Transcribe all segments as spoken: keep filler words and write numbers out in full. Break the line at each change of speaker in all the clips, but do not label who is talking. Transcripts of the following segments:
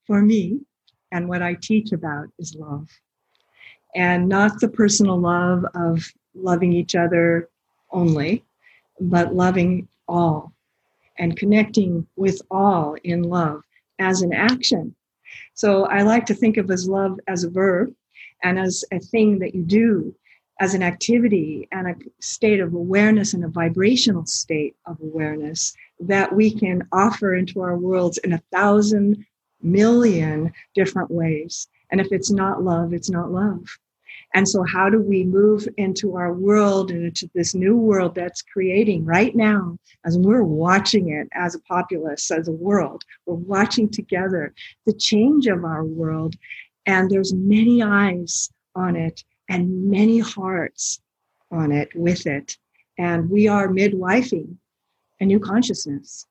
for me, and what I teach about is love. And not the personal love of loving each other only, but loving all and connecting with all in love as an action. So I like to think of as love as a verb and as a thing that you do, as an activity and a state of awareness and a vibrational state of awareness that we can offer into our worlds in a thousand million different ways. And if it's not love, it's not love. And so how do we move into our world and into this new world that's creating right now, as we're watching it as a populace, as a world, we're watching together the change of our world. And there's many eyes on it and many hearts on it with it. And we are midwifing a new consciousness.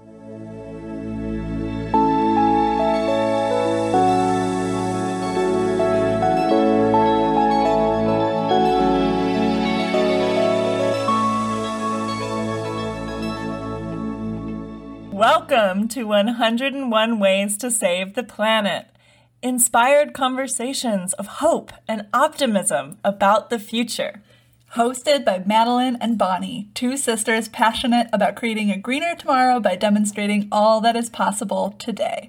Welcome to one hundred one Ways to Save the Planet. Inspired conversations of hope and optimism about the future. Hosted by Madeline and Bonnie, two sisters passionate about creating a greener tomorrow by demonstrating all that is possible today.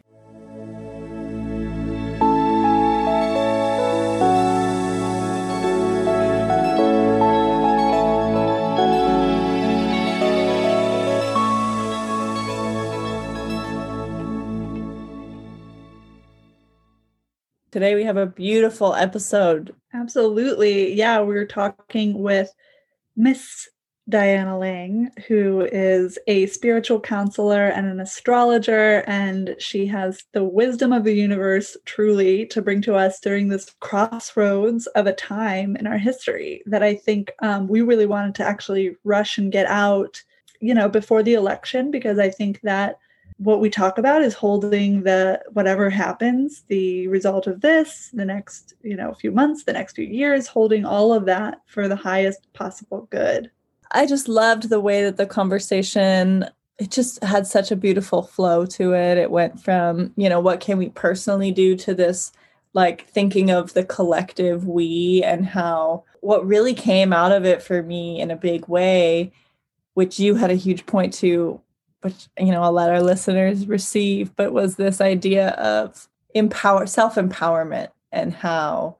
Today we have a beautiful episode.
Absolutely. Yeah, we're talking with Miss Diana Lang, who is a spiritual counselor and an astrologer, and she has the wisdom of the universe truly to bring to us during this crossroads of a time in our history that I think um, we really wanted to actually rush and get out, you know, before the election, because I think that what we talk about is holding the whatever happens, the result of this, the next, you know, few months, the next few years, holding all of that for the highest possible good.
I just loved the way that the conversation, it just had such a beautiful flow to it. It went from, you know, what can we personally do to this, like thinking of the collective we, and how what really came out of it for me in a big way, which you had a huge point to, which, you know, I'll let our listeners receive, but was this idea of empower, self-empowerment, and how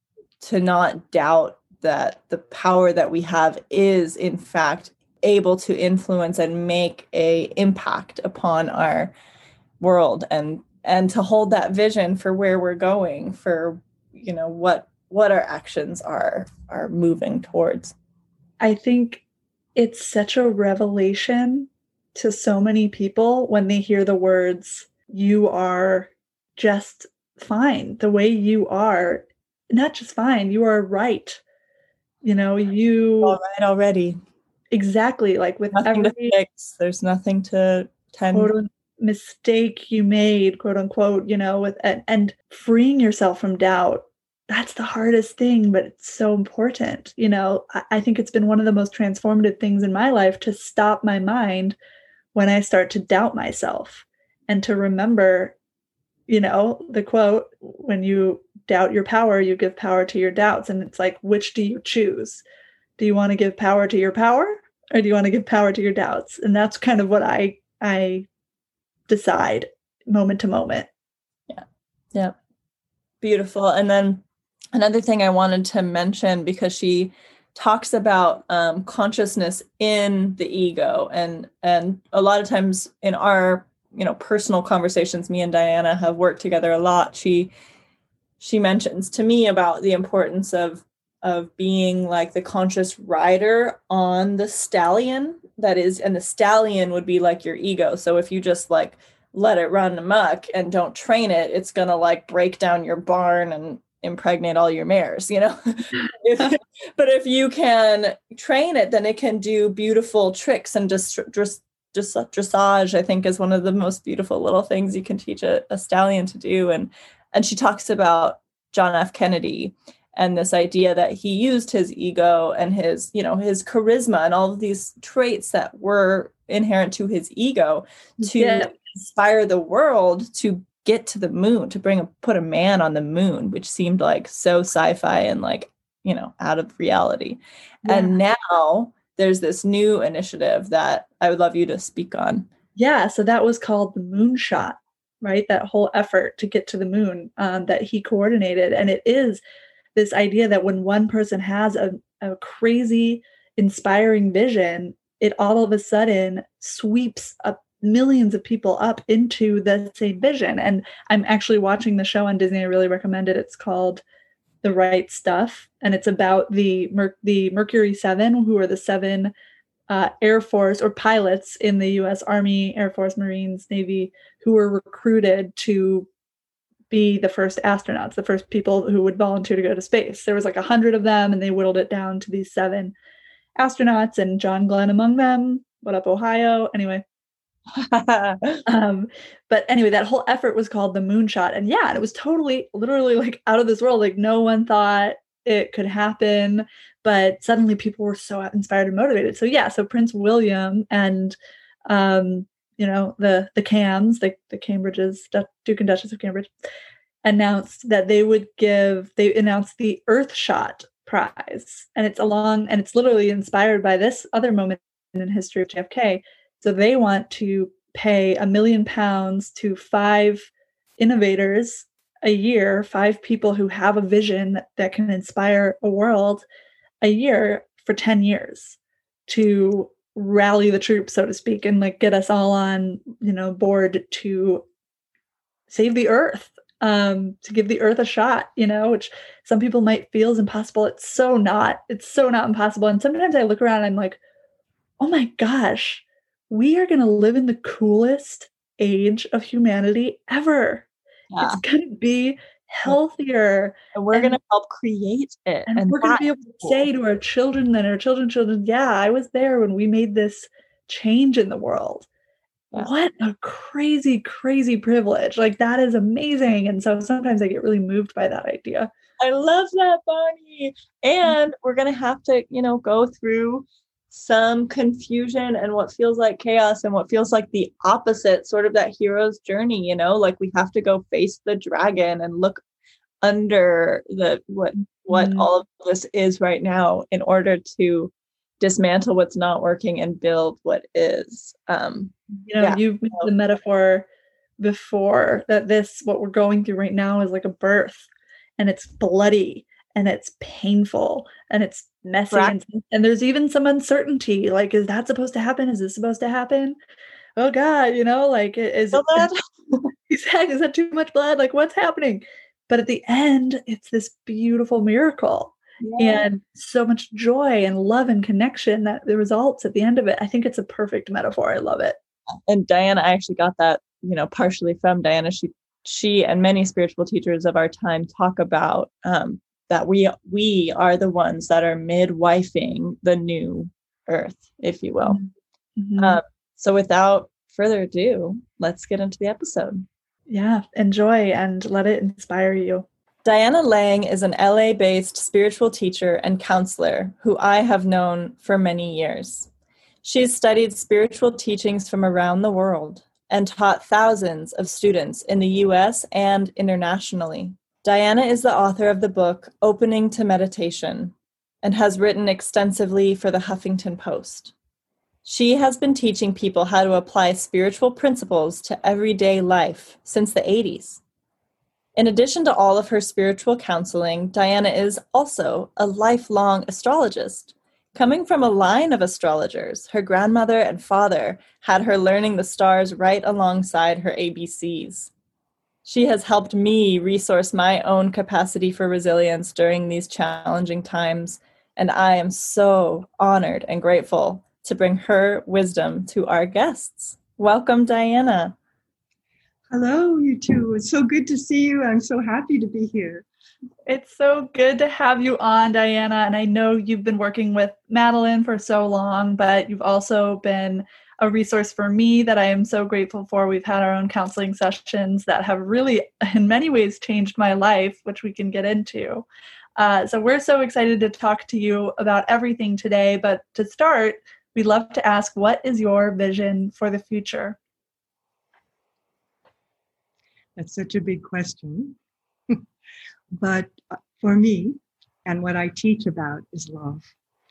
to not doubt that the power that we have is, in fact, able to influence and make a impact upon our world, and and to hold that vision for where we're going, for, you know, what what our actions are are moving towards.
I think it's such a revelation to so many people when they hear the words, you are just fine the way you are, not just fine, you are right. You know, you
all right already.
Exactly. Like with
nothing
every
to fix, there's nothing to tend.
Quote, mistake you made, quote unquote, you know, with and, and freeing yourself from doubt. That's the hardest thing, but it's so important. You know, I, I think it's been one of the most transformative things in my life to stop my mind when I start to doubt myself, and to remember, you know, the quote, when you doubt your power, you give power to your doubts. And it's like, which do you choose? Do you want to give power to your power, or do you want to give power to your doubts? And that's kind of what I, I decide moment to moment.
Yeah. Yeah. Beautiful. And then another thing I wanted to mention, because she talks about um, consciousness in the ego. And, and a lot of times in our, you know, personal conversations, me and Diana have worked together a lot. She, she mentions to me about the importance of, of being like the conscious rider on the stallion that is, and the stallion would be like your ego. So if you just like let it run amok and don't train it, it's going to like break down your barn and impregnate all your mares, you know. if, but if you can train it, then it can do beautiful tricks. And just just just dressage, I think, is one of the most beautiful little things you can teach a, a stallion to do. And and she talks about John F. Kennedy and this idea that he used his ego and his, you know, his charisma and all of these traits that were inherent to his ego to yeah. inspire the world to get to the moon, to bring a, put a man on the moon, which seemed like so sci-fi and like, you know, out of reality. Yeah. And now there's this new initiative that I would love you to speak on.
Yeah. So that was called the Moonshot, right? That whole effort to get to the moon um, that he coordinated. And it is this idea that when one person has a, a crazy, inspiring vision, it all of a sudden sweeps up millions of people up into the same vision. And I'm actually watching the show on Disney. I really recommend it. It's called The Right Stuff. And it's about the Mer- the Mercury Seven, who are the seven uh, Air Force or pilots in the U S Army, Air Force, Marines, Navy, who were recruited to be the first astronauts, the first people who would volunteer to go to space. There was like a hundred of them, and they whittled it down to these seven astronauts, and John Glenn among them. What up, Ohio? Anyway. um, but anyway, that whole effort was called the Moonshot. And yeah, it was totally, literally like out of this world. Like no one thought it could happen, but suddenly people were so inspired and motivated. So yeah, so Prince William and, um, you know, the, the Cams, the, the Cambridges, Duke and Duchess of Cambridge, announced that they would give, they announced the Earthshot Prize. And it's along, and it's literally inspired by this other moment in history of J F K. So they want to pay a million pounds to five innovators a year, five people who have a vision that, that can inspire a world a year for ten years to rally the troops, so to speak, and like get us all on, you know, board to save the earth, um, to give the earth a shot, you know, which some people might feel is impossible. It's so not, it's so not impossible. And sometimes I look around and I'm like, oh my gosh, we are going to live in the coolest age of humanity ever. Yeah. It's going to be healthier.
And we're going to help create it.
And, and we're going to be able to cool. say to our children and our children's children, yeah, I was there when we made this change in the world. Yeah. What a crazy, crazy privilege. Like that is amazing. And so sometimes I get really moved by that idea.
I love that, Bonnie. And we're going to have to, you know, go through some confusion and what feels like chaos and what feels like the opposite, sort of that hero's journey, you know, like we have to go face the dragon and look under the what what mm. all of this is right now in order to dismantle what's not working and build what is. Um,
you know, yeah. You've made the metaphor before that this, what we're going through right now is like a birth, and it's bloody and it's painful and it's messy. And, and there's even some uncertainty. Like, is that supposed to happen? Is this supposed to happen? Oh God, you know, like is, is, is that too much blood? Like what's happening? But at the end, it's this beautiful miracle. Yeah. And so much joy and love and connection that the results at the end of it. I think it's a perfect metaphor. I love it.
And Diana, I actually got that, you know, partially from Diana. She, she and many spiritual teachers of our time talk about um, that we we are the ones that are midwifing the new earth, if you will. Mm-hmm. Um, so without further ado, let's get into the episode.
Yeah, enjoy and let it inspire you.
Diana Lang is an L A-based spiritual teacher and counselor who I have known for many years. She's studied spiritual teachings from around the world and taught thousands of students in the U S and internationally. Diana is the author of the book Opening to Meditation and has written extensively for the Huffington Post. She has been teaching people how to apply spiritual principles to everyday life since the eighties. In addition to all of her spiritual counseling, Diana is also a lifelong astrologist. Coming from a line of astrologers, her grandmother and father had her learning the stars right alongside her A B Cs. She has helped me resource my own capacity for resilience during these challenging times, and I am so honored and grateful to bring her wisdom to our guests. Welcome, Diana.
Hello, you two. It's so good to see you. I'm so happy to be here.
It's so good to have you on, Diana. And I know you've been working with Madeline for so long, but you've also been a resource for me that I am so grateful for. We've had our own counseling sessions that have really, in many ways, changed my life, which we can get into. Uh, so we're so excited to talk to you about everything today. But to start, we'd love to ask, what is your vision for the future?
That's such a big question. But for me, and what I teach about is love.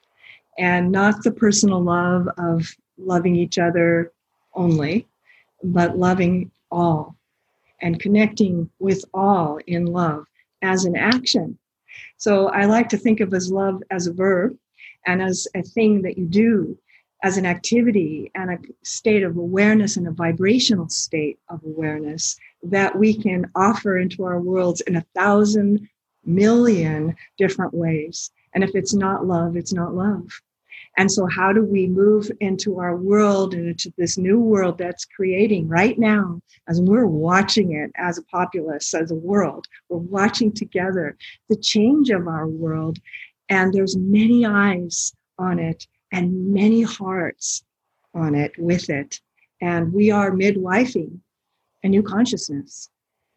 And not the personal love of loving each other only, but loving all and connecting with all in love as an action. So I like to think of as love as a verb and as a thing that you do, as an activity and a state of awareness and a vibrational state of awareness that we can offer into our worlds in a thousand million different ways. And if it's not love, it's not love. And so how do we move into our world and into this new world that's creating right now, as we're watching it as a populace, as a world, we're watching together the change of our world. And there's many eyes on it and many hearts on it with it. And we are midwifing a new consciousness.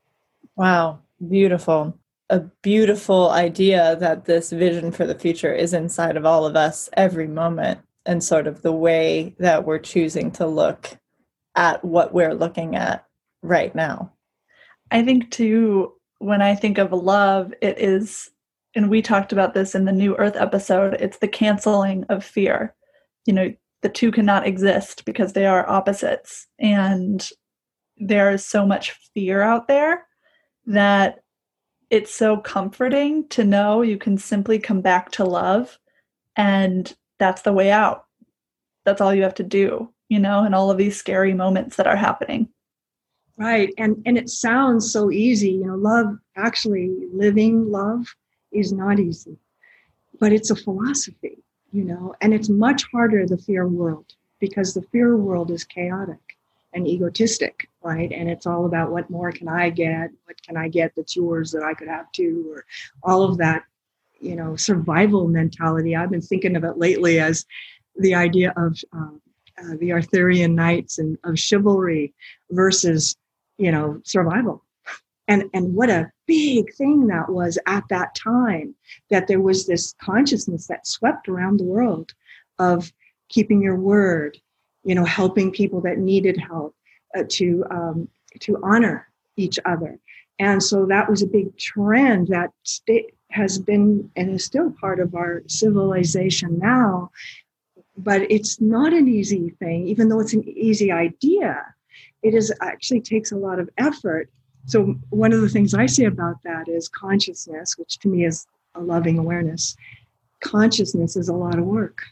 Wow, beautiful. A beautiful idea that this vision for the future is inside of all of us every moment, and sort of the way that we're choosing to look at what we're looking at right now.
I think too, when I think of love, it is, and we talked about this in the New Earth episode, it's the canceling of fear. You know, the two cannot exist because they are opposites. And there is so much fear out there that it's so comforting to know you can simply come back to love, and that's the way out. That's all you have to do, you know, in all of these scary moments that are happening.
Right. And and it sounds so easy. You know, love, actually living love is not easy, but it's a philosophy, you know, and it's much harder, the fear world, because the fear world is chaotic and egotistic, right? And it's all about what more can I get? What can I get that's yours that I could have too? Or all of that, you know, survival mentality. I've been thinking of it lately as the idea of um, uh, the Arthurian knights and of chivalry versus, you know, survival. And, and what a big thing that was at that time, that there was this consciousness that swept around the world of keeping your word, you know, helping people that needed help, uh, to um, to honor each other. And so that was a big trend that sta- has been and is still part of our civilization now. But it's not an easy thing, even though it's an easy idea. It is actually takes a lot of effort. So one of the things I say about that is consciousness, which to me is a loving awareness. Consciousness is a lot of work.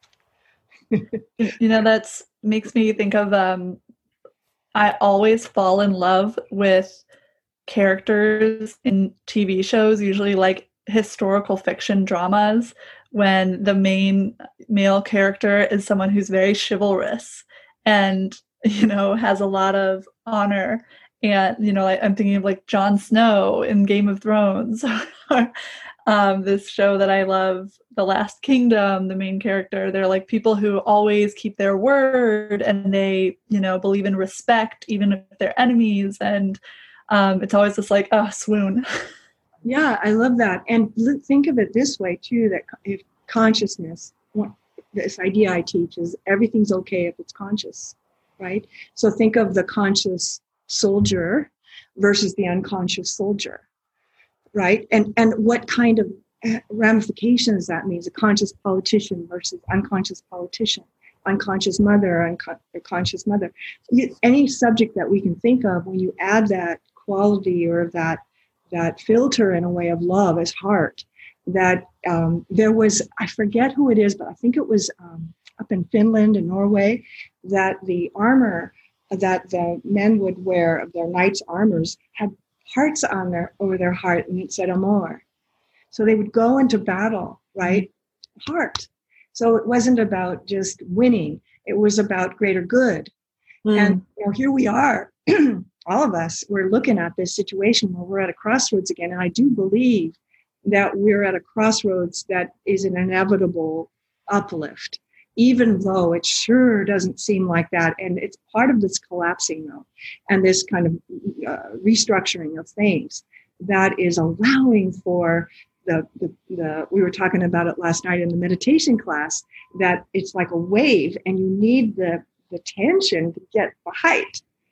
You know, that's makes me think of, um, I always fall in love with characters in T V shows, usually like historical fiction dramas, when the main male character is someone who's very chivalrous and, you know, has a lot of honor. And, you know, I, I'm thinking of like Jon Snow in Game of Thrones. Um, this show that I love, The Last Kingdom, the main character, they're like people who always keep their word, and they, you know, believe in respect, even if they're enemies. And um, it's always just like, oh, swoon.
Yeah, I love that. And think of it this way too, that if consciousness, this idea I teach is everything's okay if it's conscious, right? So think of the conscious soldier versus the unconscious soldier. Right. And and what kind of ramifications that means, a conscious politician versus unconscious politician, unconscious mother, unco- conscious mother. You, any subject that we can think of, when you add that quality or that that filter in a way of love as heart, that um, there was, I forget who it is, but I think it was um, up in Finland and Norway, that the armor that the men would wear, of their knights' armors, had hearts on their over their heart, and it said amor. So they would go into battle, right? Heart. So it wasn't about just winning, it was about greater good. Mm. And you know, here we are, all of us, we're looking at this situation where we're at a crossroads again. And I do believe that we're at a crossroads that is an inevitable uplift, even though it sure doesn't seem like that. And it's part of this collapsing, though, and this kind of uh, restructuring of things that is allowing for the, the, the, we were talking about it last night in the meditation class, that it's like a wave and you need the, the tension to get the height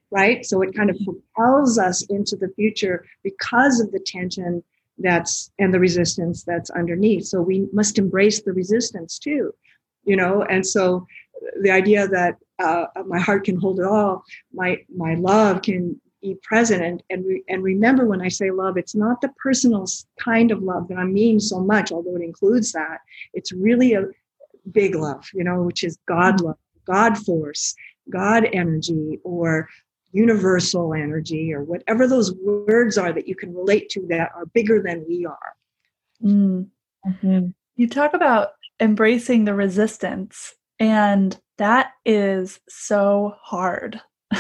right? So it kind of propels us into the future because of the tension that's and the resistance that's underneath. So we must embrace the resistance too, you know. And so the idea that uh, my heart can hold it all, my my love can be present, and and, re, and remember, when I say love, it's not the personal kind of love that I mean so much, although it includes that. It's really a big love, you know, which is God love, God force, God energy, or universal energy, or whatever those words are that you can relate to that are bigger than we are.
Mm-hmm. You talk about embracing the resistance, and that is so hard.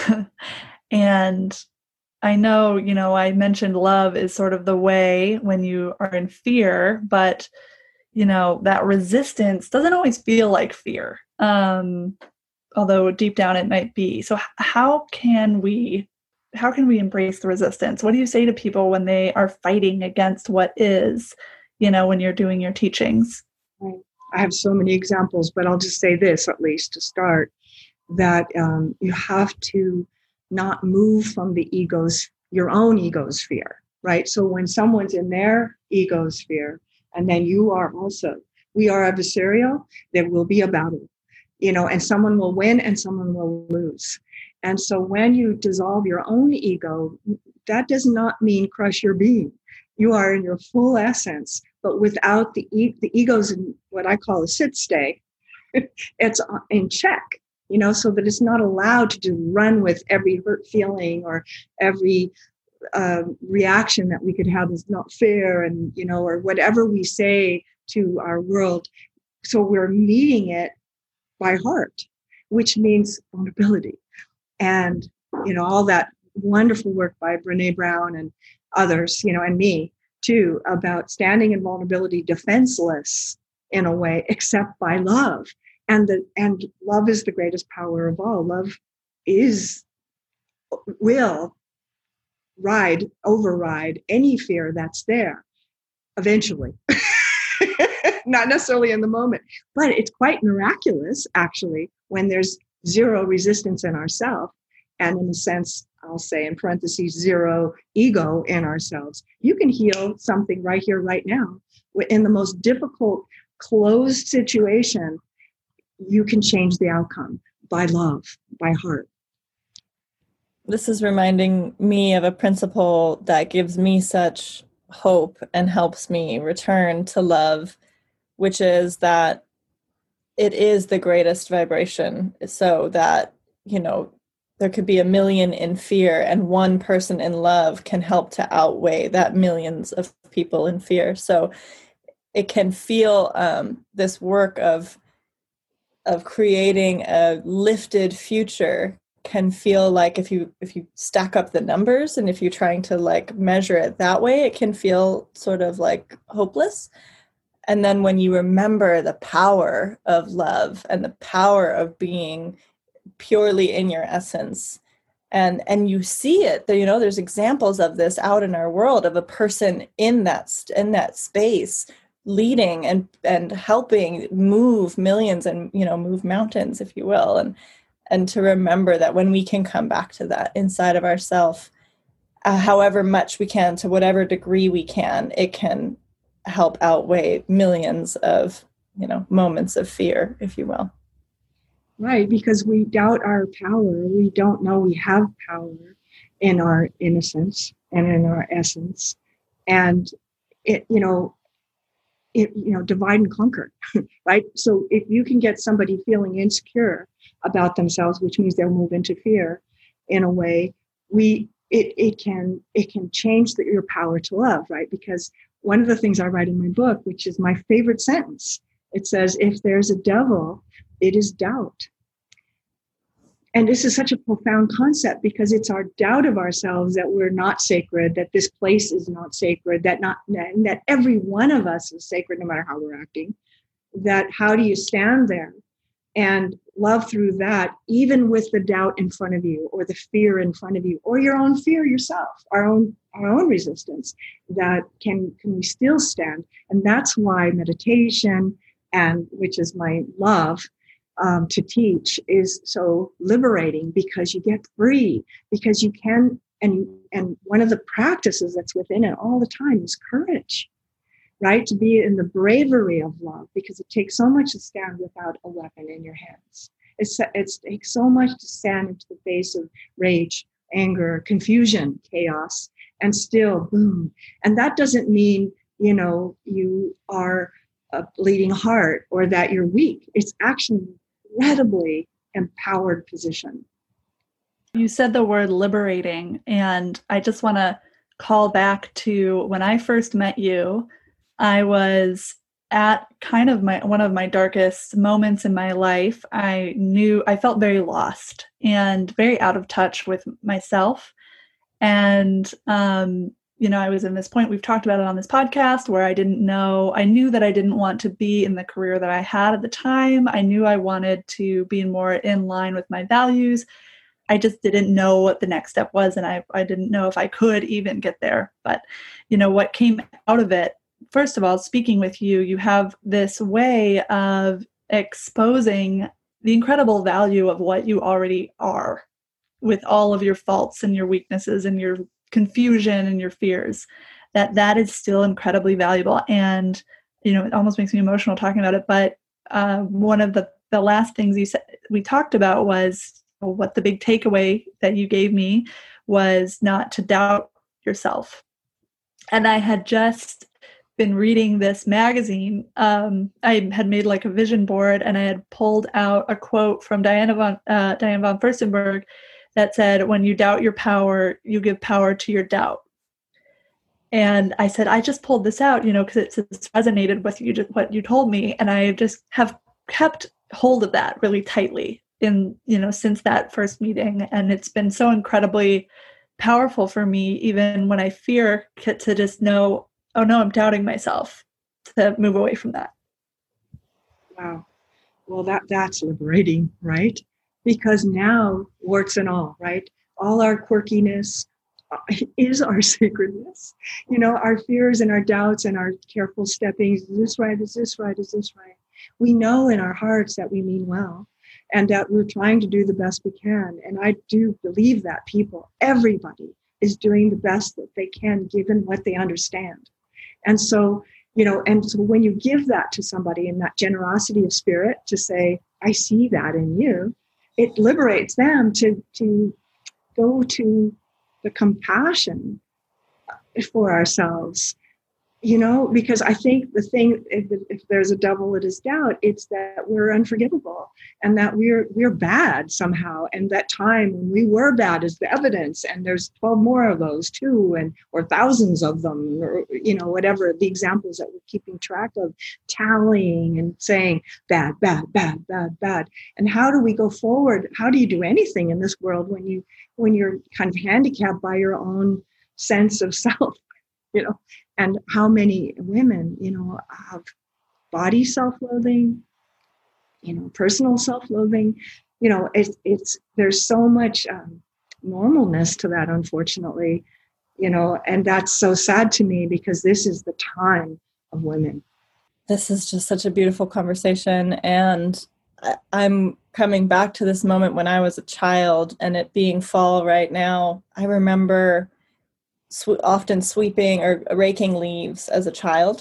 And I know, you know, I mentioned love is sort of the way when you are in fear, but, you know, that resistance doesn't always feel like fear. Um, although deep down it might be. So how can we, how can we embrace the resistance? What do you say to people when they are fighting against what is, you know, when you're doing your teachings?
I have so many examples, but I'll just say this, at least to start, that um, you have to not move from the ego's, your own ego's sphere, right? So when someone's in their ego sphere, and then you are also, we are adversarial, there will be a battle. You know, and someone will win and someone will lose. And so when you dissolve your own ego, that does not mean crush your being. You are in your full essence, but without the e- the ego's in what I call a sit stay, it's in check, you know, so that it's not allowed to just run with every hurt feeling or every uh, reaction that we could have is not fair, and, you know, or whatever we say to our world. So we're meeting it by heart, which means vulnerability. And, you know, all that wonderful work by Brene Brown and others, you know, and me too, about standing in vulnerability, defenseless in a way, except by love. And the and love is the greatest power of all. Love is, will ride, override any fear that's there eventually. Not necessarily in the moment, but it's quite miraculous, actually, when there's zero resistance in ourselves, and in a sense, I'll say in parentheses, zero ego in ourselves. You can heal something right here, right now. In the most difficult, closed situation, you can change the outcome by love, by heart.
This is reminding me of a principle that gives me such hope and helps me return to love, which is that it is the greatest vibration. So that, you know, there could be a million in fear, and one person in love can help to outweigh that millions of people in fear. So it can feel um, this work of of creating a lifted future can feel like, if you if you stack up the numbers and if you're trying to like measure it that way, it can feel sort of like hopeless. And then when you remember the power of love and the power of being purely in your essence, and and you see it, you know, there's examples of this out in our world of a person in that in that space leading and and helping move millions and, you know, move mountains, if you will. And and to remember that when we can come back to that inside of ourselves, uh, however much we can, to whatever degree we can, it can help outweigh millions of, you know, moments of fear, if you will.
Right, because we doubt our power. We don't know we have power in our innocence and in our essence. And it, you know, it, you know, divide and conquer, right? So if you can get somebody feeling insecure about themselves, which means they'll move into fear in a way, we it it can it can change the, your power to love, right? Because one of the things I write in my book, which is my favorite sentence, it says, if there's a devil, it is doubt. And this is such a profound concept, because it's our doubt of ourselves that we're not sacred, that this place is not sacred, that not that every one of us is sacred, no matter how we're acting. That how do you stand there and love through that, even with the doubt in front of you, or the fear in front of you, or your own fear yourself, our own our own resistance, that can can we still stand? And that's why meditation, and which is my love, um, to teach is so liberating, because you get free, because you can, and and one of the practices that's within it all the time is courage, right? To be in the bravery of love, because it takes so much to stand without a weapon in your hands. It's, it's, it takes so much to stand into the face of rage, anger, confusion, chaos, and still, boom. And that doesn't mean, you know, you are a bleeding heart or that you're weak. It's actually an incredibly empowered position.
You said the word liberating, and I just want to call back to when I first met you. I was at kind of my one of my darkest moments in my life. I knew I felt very lost and very out of touch with myself. And, um, you know, I was in this point, we've talked about it on this podcast, where I didn't know, I knew that I didn't want to be in the career that I had at the time. I knew I wanted to be more in line with my values. I just didn't know what the next step was. And I, I didn't know if I could even get there. But, you know, what came out of it, first of all, speaking with you, you have this way of exposing the incredible value of what you already are, with all of your faults and your weaknesses and your confusion and your fears, that that is still incredibly valuable. And, you know, it almost makes me emotional talking about it. But uh, one of the, the last things you said, we talked about was what the big takeaway that you gave me was not to doubt yourself. And I had just been reading this magazine. Um, I had made like a vision board, and I had pulled out a quote from Diana von, uh, Diane von Furstenberg that said, "When you doubt your power, you give power to your doubt." And I said, I just pulled this out, you know, because it resonated with you, what you told me. And I just have kept hold of that really tightly in, you know, since that first meeting. And it's been so incredibly powerful for me, even when I fear, to just know, oh no, I'm doubting myself, to move away from that.
Wow. Well, that that's liberating, right? Because now, warts and all, right? All our quirkiness is our sacredness. You know, our fears and our doubts and our careful steppings. Is this right? Is this right? Is this right? We know in our hearts that we mean well, and that we're trying to do the best we can. And I do believe that people, everybody, is doing the best that they can, given what they understand. And so, you know, and so when you give that to somebody in that generosity of spirit to say, I see that in you, it liberates them to, to go to the compassion for ourselves, you know, because I think the thing, if, if there's a devil, it is doubt. It's that we're unforgivable, and that we're we're bad somehow. And that time when we were bad is the evidence. And there's twelve more of those too, and or thousands of them, or, you know, whatever the examples that we're keeping track of, tallying and saying bad, bad, bad, bad, bad. And how do we go forward? How do you do anything in this world when you when you're kind of handicapped by your own sense of self, you know? And how many women, you know, have body self-loathing, you know, personal self-loathing, you know, it's, it's, there's so much um, normalness to that, unfortunately, you know, and that's so sad to me, because this is the time of women.
This is just such a beautiful conversation. And I'm coming back to this moment when I was a child, and it being fall right now. I remember sw- often sweeping or raking leaves as a child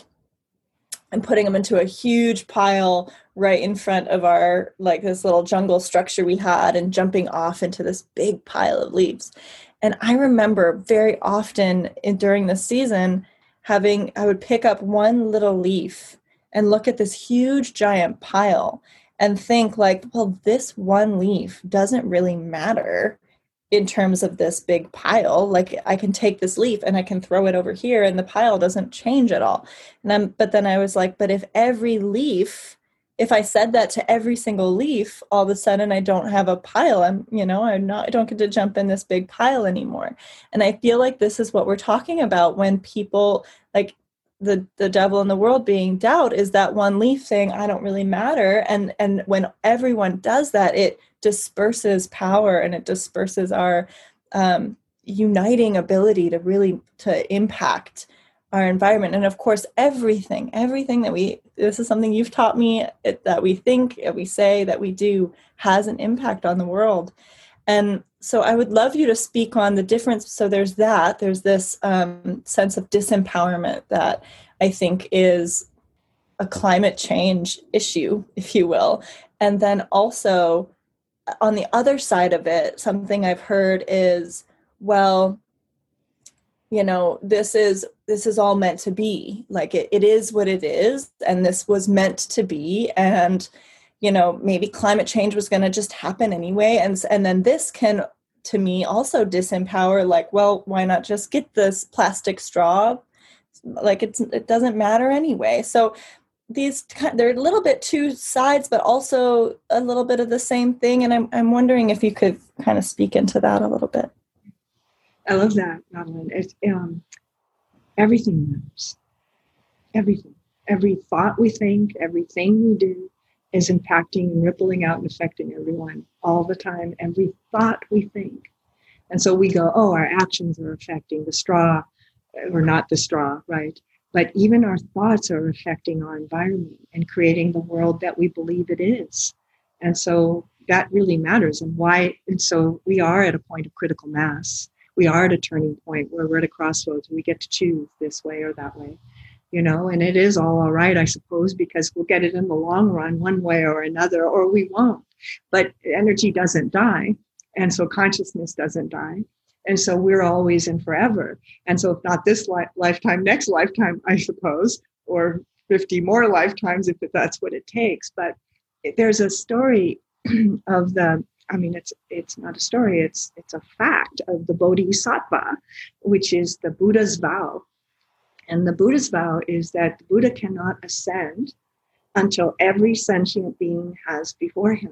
and putting them into a huge pile right in front of our, like, this little jungle structure we had, and jumping off into this big pile of leaves. And I remember very often in, during the season having, I would pick up one little leaf and look at this huge giant pile and think like, well, this one leaf doesn't really matter in terms of this big pile. Like, I can take this leaf and I can throw it over here and the pile doesn't change at all. And then, but then I was like, but if every leaf, if I said that to every single leaf, all of a sudden I don't have a pile. I'm, you know, I'm not, I don't get to jump in this big pile anymore. And I feel like this is what we're talking about when people, like, the the devil in the world being doubt is that one leaf saying, I don't really matter. And and when everyone does that, it disperses power, and it disperses our um, uniting ability to really to impact our environment. And of course, everything, everything that we, this is something you've taught me, it, that we think, that we say, that we do has an impact on the world. And so I would love you to speak on the difference. So there's that, there's this um, sense of disempowerment that I think is a climate change issue, if you will. And then also on the other side of it, something I've heard is, well, you know, this is this is all meant to be. Like it, it is what it is, and this was meant to be. And, you know, maybe climate change was going to just happen anyway. And and then this can, to me, also disempower. Like, well, why not just get this plastic straw? Like it's it doesn't matter anyway. So these they're a little bit two sides, but also a little bit of the same thing. And I'm I'm wondering if you could kind of speak into that a little bit.
I love that, Madeline. It's, um, everything matters. Everything. Every thought we think, everything we do is impacting and rippling out and affecting everyone all the time. Every thought we think. And so we go, oh, our actions are affecting the straw, or not the straw, right? But even our thoughts are affecting our environment and creating the world that we believe it is. And so that really matters. And why? And so we are at a point of critical mass. We are at a turning point where we're at a crossroads. We get to choose this way or that way, you know, and it is all all right, I suppose, because we'll get it in the long run one way or another, or we won't. But energy doesn't die. And so consciousness doesn't die. And so we're always and forever. And so if not this li- lifetime, next lifetime, I suppose, or fifty more lifetimes if that's what it takes. But there's a story of the I mean, it's it's not a story, it's it's a fact of the Bodhisattva, which is the Buddha's vow. And the Buddha's vow is that the Buddha cannot ascend until every sentient being has before him.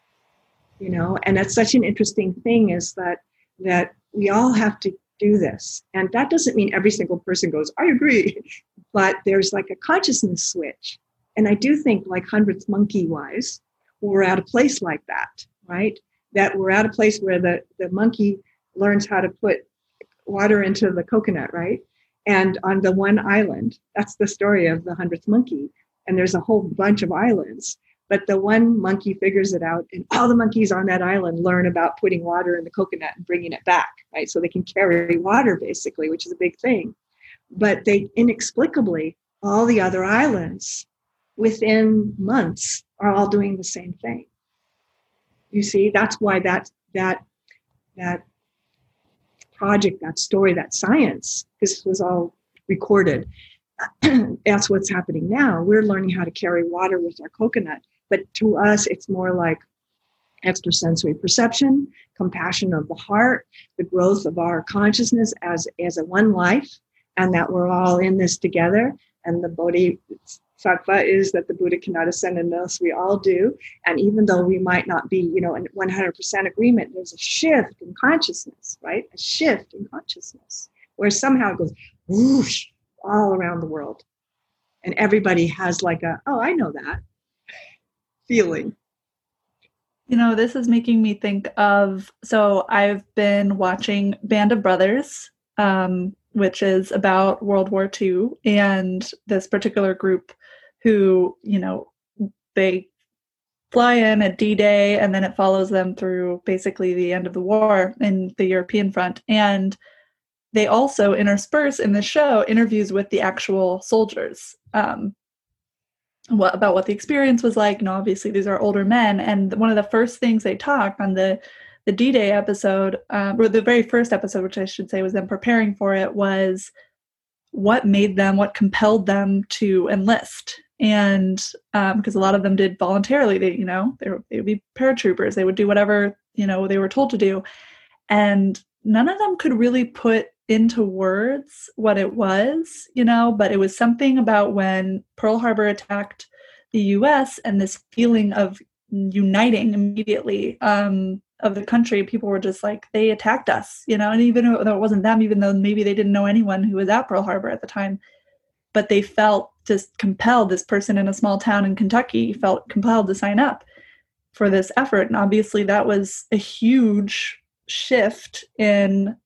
You know, and that's such an interesting thing, is that that we all have to do this. And that doesn't mean every single person goes, I agree. But there's like a consciousness switch. And I do think, like Hundredth Monkey wise, we're at a place like that, right? That we're at a place where the, the monkey learns how to put water into the coconut, right? And on the one island, that's the story of the hundredth monkey. And there's a whole bunch of islands, but the one monkey figures it out, and all the monkeys on that island learn about putting water in the coconut and bringing it back, right? So they can carry water, basically, which is a big thing. But they inexplicably, all the other islands within months are all doing the same thing. You see, that's why that that that project, that story, that science, this was all recorded. That's what's happening now. We're learning how to carry water with our coconut, but to us, it's more like extrasensory perception, compassion of the heart, the growth of our consciousness as as a one life, and that we're all in this together. And the Bodhisattva is that the Buddha cannot ascend unless we all do. And even though we might not be, you know, in one hundred percent agreement, there's a shift in consciousness, right? A shift in consciousness where somehow it goes whoosh all around the world. And everybody has like a, oh, I know that feeling.
You know, this is making me think of, so I've been watching Band of Brothers, um, which is about World War Two, and this particular group who, you know, they fly in at D-Day, and then it follows them through basically the end of the war in the European front. And they also intersperse in the show interviews with the actual soldiers, um, what, about what the experience was like. And obviously these are older men. And one of the first things they talk on the the D-Day episode, um, or the very first episode, which I should say was them preparing for it, was what made them, what compelled them to enlist. And um, because a lot of them did voluntarily, they, you know, they, were, they would be paratroopers. They would do whatever, you know, they were told to do. And none of them could really put into words what it was, you know, but it was something about when Pearl Harbor attacked the U S and this feeling of uniting immediately um, of the country. People were just like, they attacked us, you know, and even though it wasn't them, even though maybe they didn't know anyone who was at Pearl Harbor at the time, but they felt just compelled. This person in a small town in Kentucky felt compelled to sign up for this effort. And obviously that was a huge shift in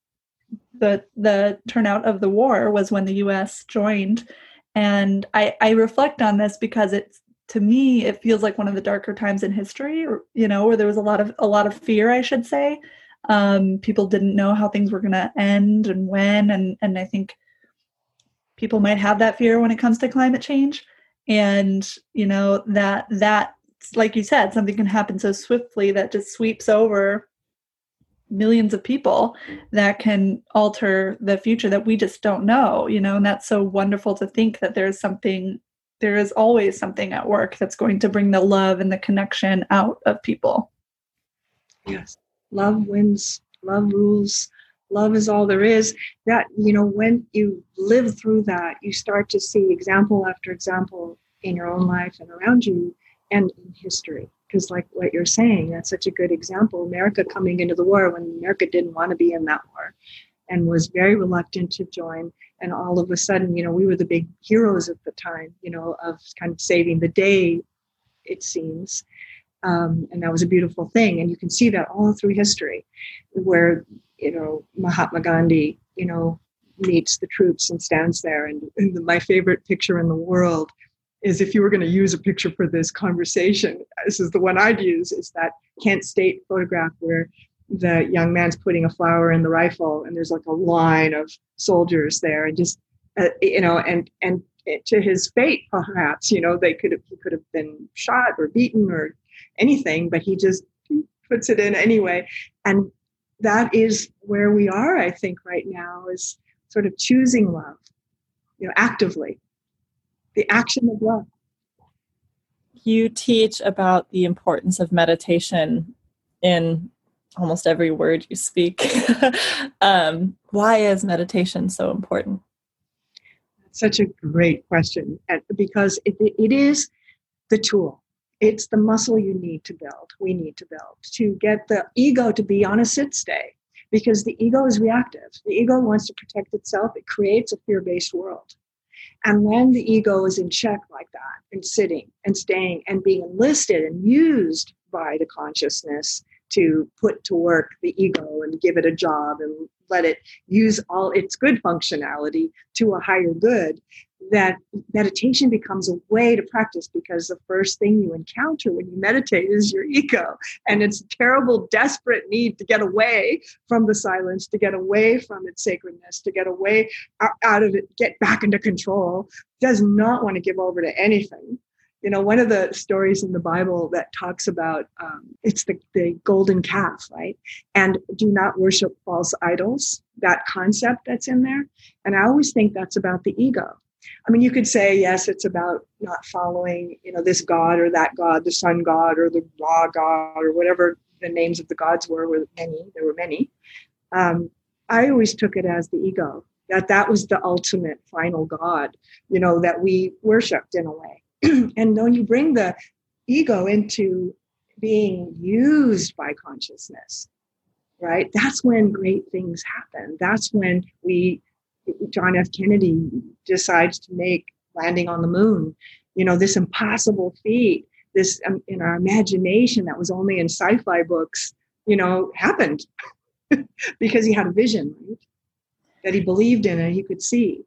the the turnout of the war was when the U S joined. And I, I reflect on this because it's, to me, it feels like one of the darker times in history, or, you know, where there was a lot of a lot of fear, I should say. Um, people didn't know how things were going to end and when, and and I think people might have that fear when it comes to climate change. And, you know, that that like you said, something can happen so swiftly that just sweeps over millions of people that can alter the future that we just don't know, you know, and that's so wonderful to think that there's something, there is always something at work that's going to bring the love and the connection out of people.
Yes. Love wins. Love rules. Love is all there is. That, you know, when you live through that, you start to see example after example in your own life and around you and in history. Because like what you're saying, that's such a good example. America coming into the war when America didn't want to be in that war and was very reluctant to join. And all of a sudden, you know, we were the big heroes at the time, you know, of kind of saving the day, it seems. Um, and that was a beautiful thing. And you can see that all through history where, you know, Mahatma Gandhi, you know, meets the troops and stands there. And, and the, my favorite picture in the world is, if you were going to use a picture for this conversation, this is the one I'd use, is that Kent State photograph where the young man's putting a flower in the rifle and there's like a line of soldiers there, and just, uh, you know, and, and to his fate, perhaps, you know, they could have, he could have been shot or beaten or anything, but he just puts it in anyway. And that is where we are, I think, right now, is sort of choosing love, you know, actively. The action of love.
You teach about the importance of meditation in almost every word you speak. um, why is meditation so important?
Such a great question, because it, it is the tool. It's the muscle you need to build, we need to build, to get the ego to be on a sit stay, because the ego is reactive. The ego wants to protect itself. It creates a fear-based world. And when the ego is in check like that, and sitting and staying and being enlisted and used by the consciousness to put to work the ego and give it a job and let it use all its good functionality to a higher good, that meditation becomes a way to practice, because the first thing you encounter when you meditate is your ego and its terrible, desperate need to get away from the silence, to get away from its sacredness, to get away out of it, get back into control, does not want to give over to anything. You know, one of the stories in the Bible that talks about, um, it's the, the golden calf, right? And do not worship false idols, that concept that's in there. And I always think that's about the ego. I mean, you could say, yes, it's about not following, you know, this God or that God, the sun God or the Ra God or whatever the names of the gods were, were many, there were many. Um, I always took it as the ego, that that was the ultimate final God, you know, that we worshipped in a way. And when you bring the ego into being used by consciousness, right, that's when great things happen. That's when we, John F. Kennedy decides to make landing on the moon, you know, this impossible feat, this um, in our imagination that was only in sci-fi books, you know, happened because he had a vision, right, that he believed in and he could see.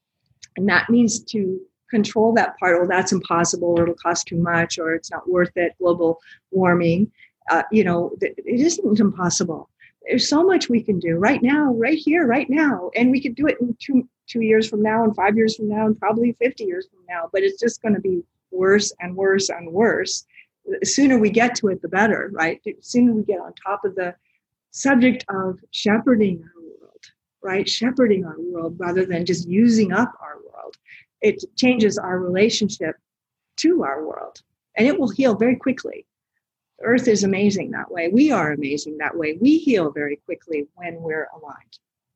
And that means to control that part. Oh, that's impossible, or it'll cost too much, or it's not worth it, global warming. Uh, you know, it isn't impossible. There's so much we can do right now, right here, right now. And we could do it in two, two years from now and five years from now and probably fifty years from now. But it's just going to be worse and worse and worse. The sooner we get to it, the better, right? The sooner we get on top of the subject of shepherding our world, right? Shepherding our world rather than just using up our world. It changes our relationship to our world, and it will heal very quickly. Earth is amazing that way. We are amazing that way. We heal very quickly when we're aligned.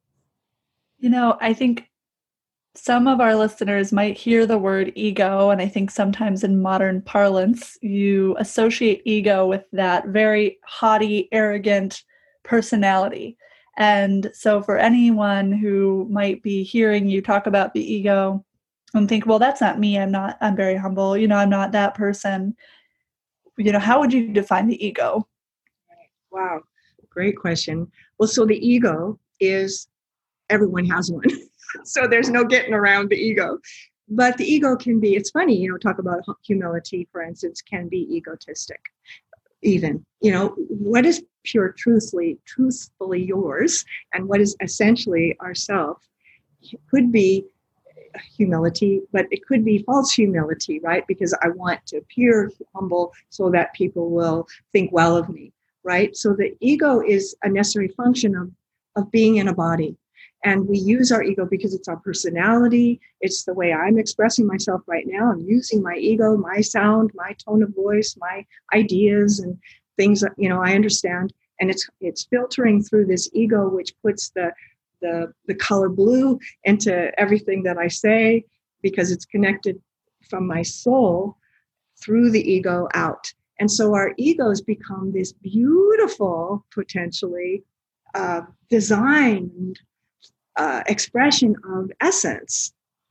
You know, I think some of our listeners might hear the word ego, and I think sometimes in modern parlance, you associate ego with that very haughty, arrogant personality. And so for anyone who might be hearing you talk about the ego and think, well, that's not me. I'm not, I'm very humble. You know, I'm not that person. You know, how would you define the ego?
Wow, great question. Well, so the ego is everyone has one. So there's no getting around the ego. But the ego can be, it's funny, you know, talk about humility, for instance, can be egotistic. Even, you know, what is pure truthfully, truthfully yours and what is essentially ourself could be humility, but it could be false humility, right? Because I want to appear humble so that people will think well of me, right? So the ego is a necessary function of, of being in a body. And we use our ego because it's our personality. It's the way I'm expressing myself right now. I'm using my ego, my sound, my tone of voice, my ideas and things that, you know, I understand. And it's it's filtering through this ego, which puts the the the color blue into everything that I say, because it's connected from my soul through the ego out. And so our egos become this beautiful, potentially uh, designed Uh, expression of essence.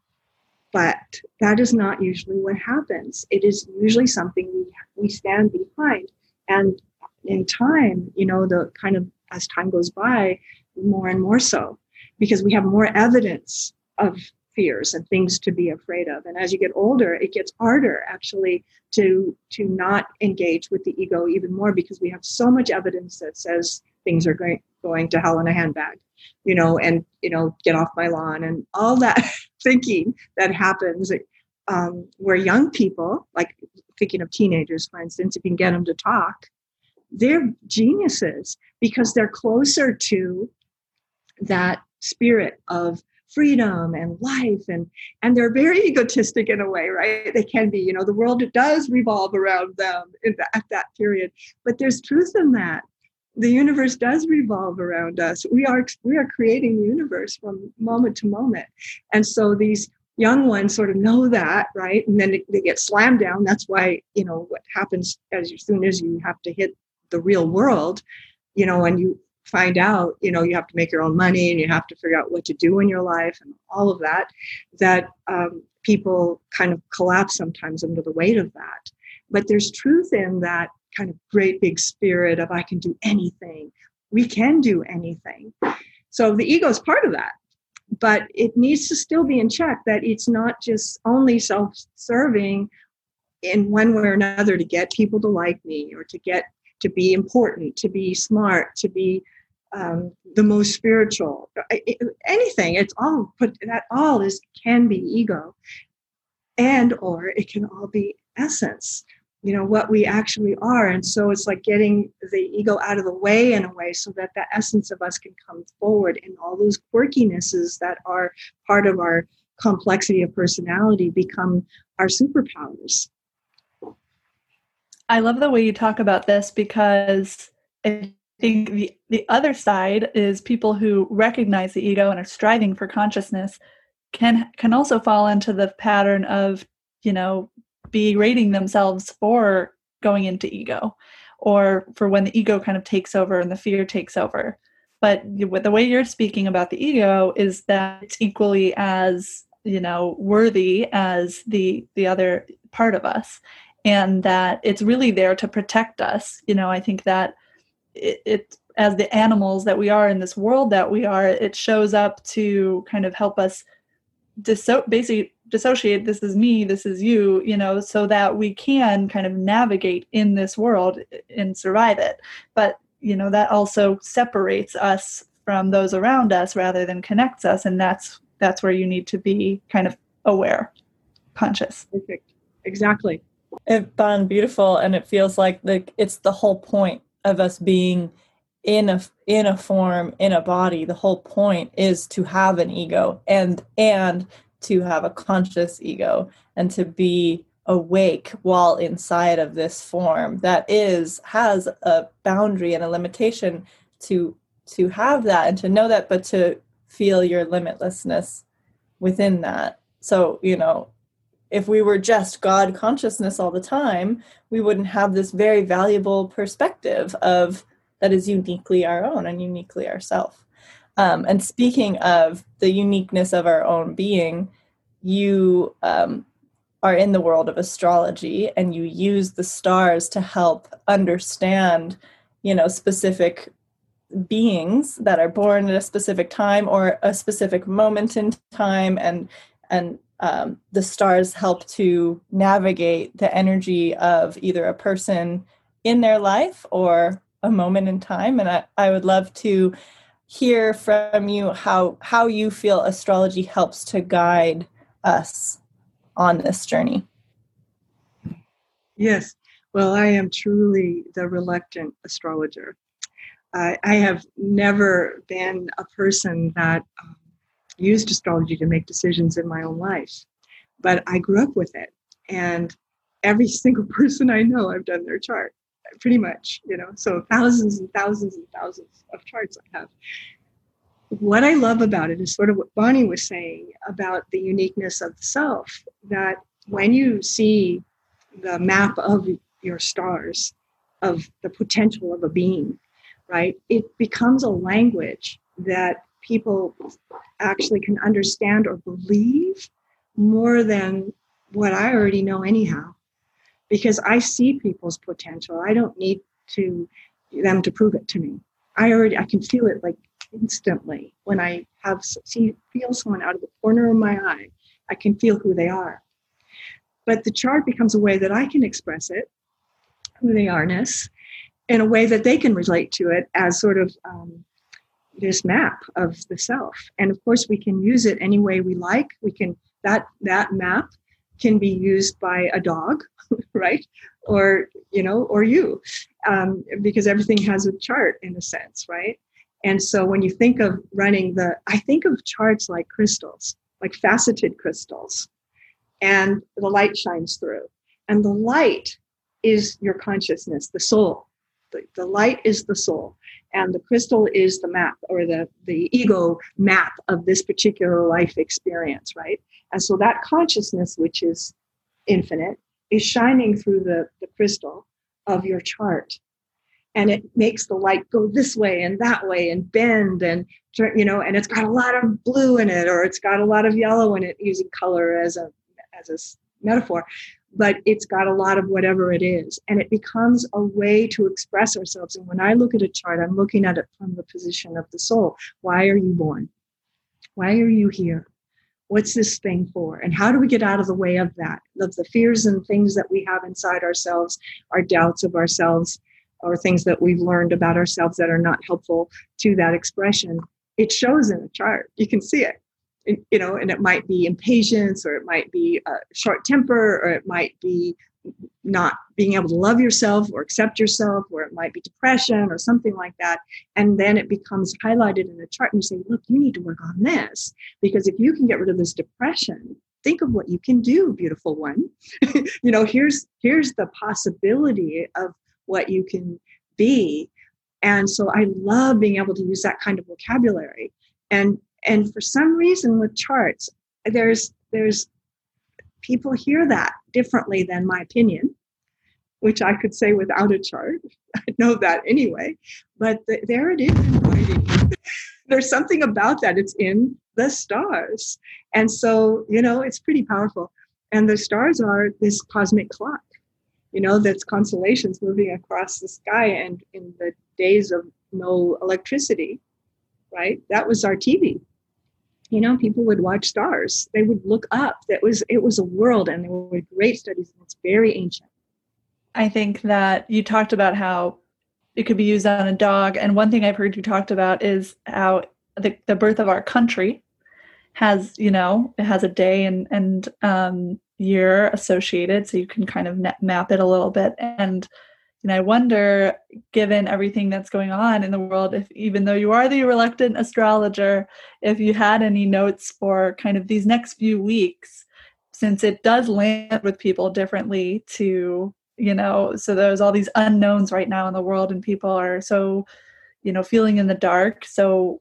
But that is not usually what happens. It is usually something we we stand behind. And in time, you know, the kind of, as time goes by, more and more so, because we have more evidence of fears and things to be afraid of. And as you get older, it gets harder actually to to not engage with the ego even more, because we have so much evidence that says things are going going to hell in a handbag, you know, and, you know, get off my lawn and all that thinking that happens um, where young people, like thinking of teenagers, for instance, if you can get them to talk, they're geniuses because they're closer to that spirit of freedom and life, and and they're very egotistic in a way, right? They can be, you know, the world does revolve around them in the, at that period, but there's truth in that. The universe does revolve around us. We are we are creating the universe from moment to moment. And so these young ones sort of know that, right? And then they, they get slammed down. That's why, you know, what happens as, as soon as you have to hit the real world, you know, and you find out, you know, you have to make your own money and you have to figure out what to do in your life and all of that, that um, people kind of collapse sometimes under the weight of that. But there's truth in that kind of great big spirit of I can do anything. We can do anything. So the ego is part of that, but it needs to still be in check, that it's not just only self-serving in one way or another to get people to like me or to get to be important, to be smart, to be um, the most spiritual, it, anything. It's all put, that all is can be ego, and or it can all be essence, you know, what we actually are. And so it's like getting the ego out of the way in a way so that the essence of us can come forward, and all those quirkinesses that are part of our complexity of personality become our superpowers.
I love the way you talk about this, because I think the, the other side is people who recognize the ego and are striving for consciousness can can also fall into the pattern of, you know, berating themselves for going into ego, or for when the ego kind of takes over and the fear takes over. But the way you're speaking about the ego is that it's equally as, you know, worthy as the the other part of us, and that it's really there to protect us. You know, I think that it, it as the animals that we are in this world that we are, it shows up to kind of help us disso- basically dissociate, this is me, this is you, you know, so that we can kind of navigate in this world and survive it. But, you know, that also separates us from those around us rather than connects us. And that's that's where you need to be kind of aware, conscious.
Perfect. Exactly.
It's fun, beautiful, and it feels like the it's the whole point of us being in a in a form, in a body. The whole point is to have an ego and and to have a conscious ego, and to be awake while inside of this form that is has a boundary and a limitation, to to have that and to know that, but to feel your limitlessness within that. So, you know, if we were just God consciousness all the time, we wouldn't have this very valuable perspective of that is uniquely our own and uniquely ourself. Um, and speaking of the uniqueness of our own being, you um, are in the world of astrology, and you use the stars to help understand, you know, specific beings that are born at a specific time or a specific moment in time, and and um, the stars help to navigate the energy of either a person in their life or a moment in time. And I, I would love to hear from you how how you feel astrology helps to guide us on this journey.
Yes. Well, I am truly the reluctant astrologer. Uh, I have never been a person that um, used astrology to make decisions in my own life, but I grew up with it. And every single person I know, I've done their chart, pretty much, you know, so thousands and thousands and thousands of charts I have. What I love about it is sort of what Bonnie was saying about the uniqueness of the self, that when you see the map of your stars, of the potential of a being, right, it becomes a language that people actually can understand or believe more than what I already know anyhow, because I see people's potential. I don't need to them to prove it to me. I already, I can feel it like instantly when I have see feel someone out of the corner of my eye. I can feel who they are. But the chart becomes a way that I can express it, who they are-ness, in a way that they can relate to it as sort of um, this map of the self. And of course, we can use it any way we like. We can that that map can be used by a dog, right? Or you know, or you, um, because everything has a chart in a sense, right? And so when you think of running the, I think of charts like crystals, like faceted crystals, and the light shines through. And the light is your consciousness, the soul. The, the light is the soul. And the crystal is the map, or the, the ego map of this particular life experience, right? And so that consciousness, which is infinite, is shining through the, the crystal of your chart. And it makes the light go this way and that way and bend, and, you know, and it's got a lot of blue in it, or it's got a lot of yellow in it, using color as a as a metaphor, but it's got a lot of whatever it is. And it becomes a way to express ourselves. And when I look at a chart, I'm looking at it from the position of the soul. Why are you born? Why are you here? What's this thing for? And how do we get out of the way of that, of the fears and things that we have inside ourselves, our doubts of ourselves, or things that we've learned about ourselves that are not helpful to that expression? It shows in the chart. You can see it. It, you know, and it might be impatience, or it might be a short temper, or it might be not being able to love yourself or accept yourself, or it might be depression or something like that. And then it becomes highlighted in the chart, and you say, look, you need to work on this, because if you can get rid of this depression, think of what you can do, beautiful one. you know, here's here's the possibility of what you can be. And so I love being able to use that kind of vocabulary. And And for some reason with charts, there's there's people hear that differently than my opinion, which I could say without a chart. I know that anyway. But the, there it is in writing. There's something about that. It's in the stars. And so, you know, it's pretty powerful. And the stars are this cosmic clock, you know, that's constellations moving across the sky. And in the days of no electricity, right, that was our T V. You know, people would watch stars. They would look up. That was it was a world, and there were great studies, and it's very ancient.
I think that you talked about how it could be used on a dog, and one thing I've heard you talked about is how the, the birth of our country has, you know, it has a day and and um, year associated, so you can kind of map it a little bit. And And I wonder, given everything that's going on in the world, if even though you are the reluctant astrologer, if you had any notes for kind of these next few weeks, since it does land with people differently to, you know, so there's all these unknowns right now in the world, and people are so, you know, feeling in the dark. So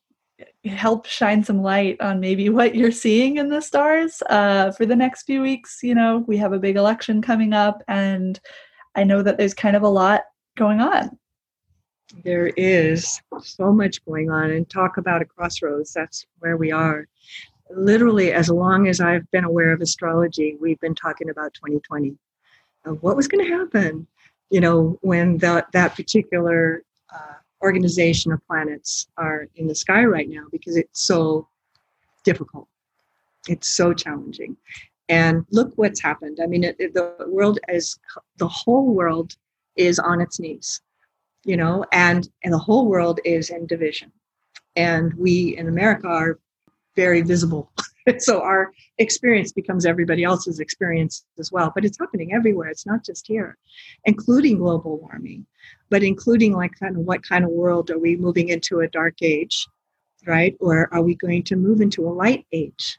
help shine some light on maybe what you're seeing in the stars uh, for the next few weeks. You know, we have a big election coming up, and I know that there's kind of a lot going on.
There is so much going on, and talk about a crossroads. That's where we are. Literally, as long as I've been aware of astrology, we've been talking about twenty twenty. Uh, what was going to happen, you know, when that, that particular uh, organization of planets are in the sky right now because it's so difficult. It's so challenging. And look what's happened. I mean, it, it, the world is, the whole world is on its knees, you know, and, and the whole world is in division. And we in America are very visible. So our experience becomes everybody else's experience as well. But it's happening everywhere. It's not just here, including global warming, but including like kind of what kind of world are we moving into, a dark age, right? Or are we going to move into a light age?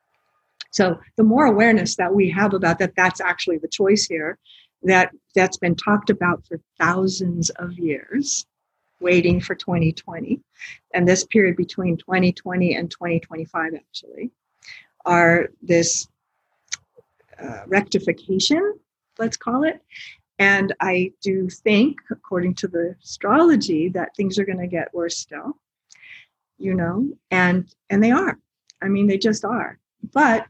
So the more awareness that we have about that, that's actually the choice here, that that's been talked about for thousands of years, waiting for twenty twenty. And this period between twenty twenty and twenty twenty-five actually are this uh, rectification, let's call it. And I do think, according to the astrology, that things are going to get worse still, you know, and and they are. I mean, they just are. But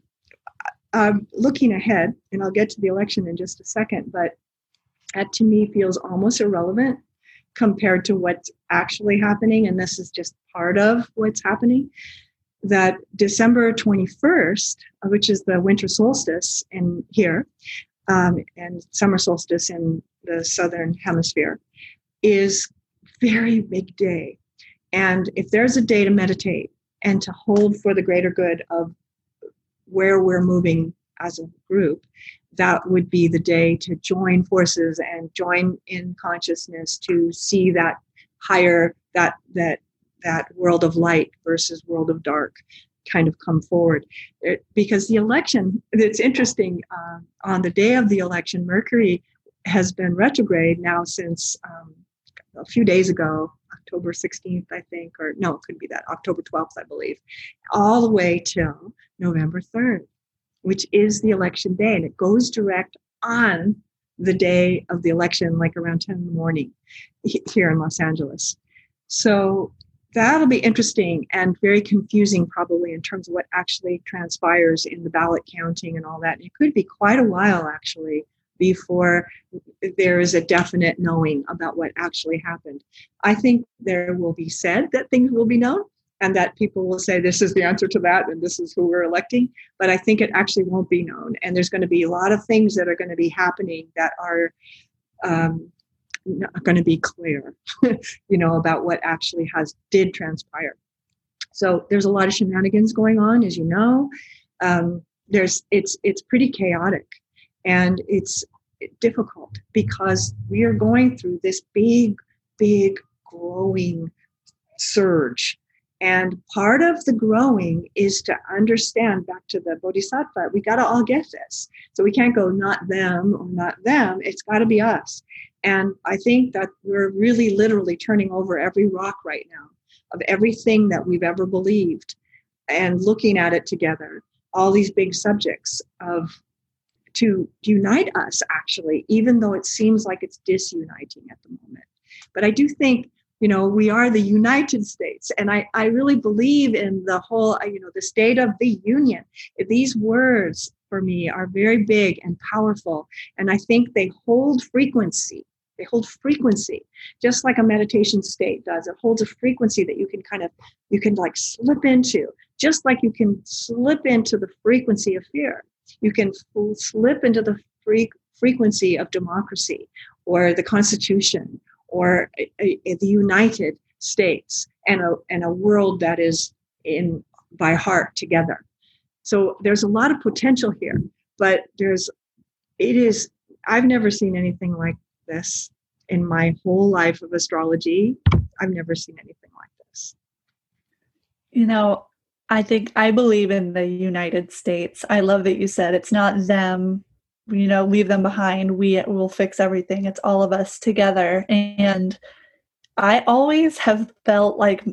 um, looking ahead, and I'll get to the election in just a second, but that to me feels almost irrelevant compared to what's actually happening. And this is just part of what's happening. That December twenty-first, which is the winter solstice in here, um, and summer solstice in the southern hemisphere, is very big day. And if there's a day to meditate and to hold for the greater good of where we're moving as a group, that would be the day to join forces and join in consciousness to see that higher, that that that world of light versus world of dark kind of come forward. It, because the election, it's interesting, uh, on the day of the election, Mercury has been retrograde now since um, a few days ago, October sixteenth, I think, or no, it could be that, October twelfth, I believe, all the way till November third, which is the election day. And it goes direct on the day of the election, like around ten in the morning here in Los Angeles. So that'll be interesting and very confusing probably in terms of what actually transpires in the ballot counting and all that. And it could be quite a while actually before there is a definite knowing about what actually happened. I think there will be said that things will be known and that people will say this is the answer to that and this is who we're electing. But I think it actually won't be known. And there's going to be a lot of things that are going to be happening that are um, not going to be clear, you know, about what actually has did transpire. So there's a lot of shenanigans going on, as you know. Um, there's it's it's pretty chaotic, and it's difficult because we are going through this big, big growing surge. And part of the growing is to understand, back to the Bodhisattva, we got to all get this. So we can't go not them or not them. It's got to be us. And I think that we're really literally turning over every rock right now of everything that we've ever believed and looking at it together, all these big subjects of to unite us, actually, even though it seems like it's disuniting at the moment. But I do think, you know, we are the United States. And I, I really believe in the whole, you know, the State of the Union. These words for me are very big and powerful. And I think they hold frequency. They hold frequency, just like a meditation state does. It holds a frequency that you can kind of, you can like slip into, just like you can slip into the frequency of fear. You can f- slip into the free frequency of democracy or the Constitution or a, a, the United States and a, and a world that is in by heart together. So there's a lot of potential here, but there's, it is, I've never seen anything like this in my whole life of astrology. I've never seen anything like this.
You know, I think I believe in the United States. I love that you said it's not them, you know, leave them behind. We will fix everything. It's all of us together. And I always have felt like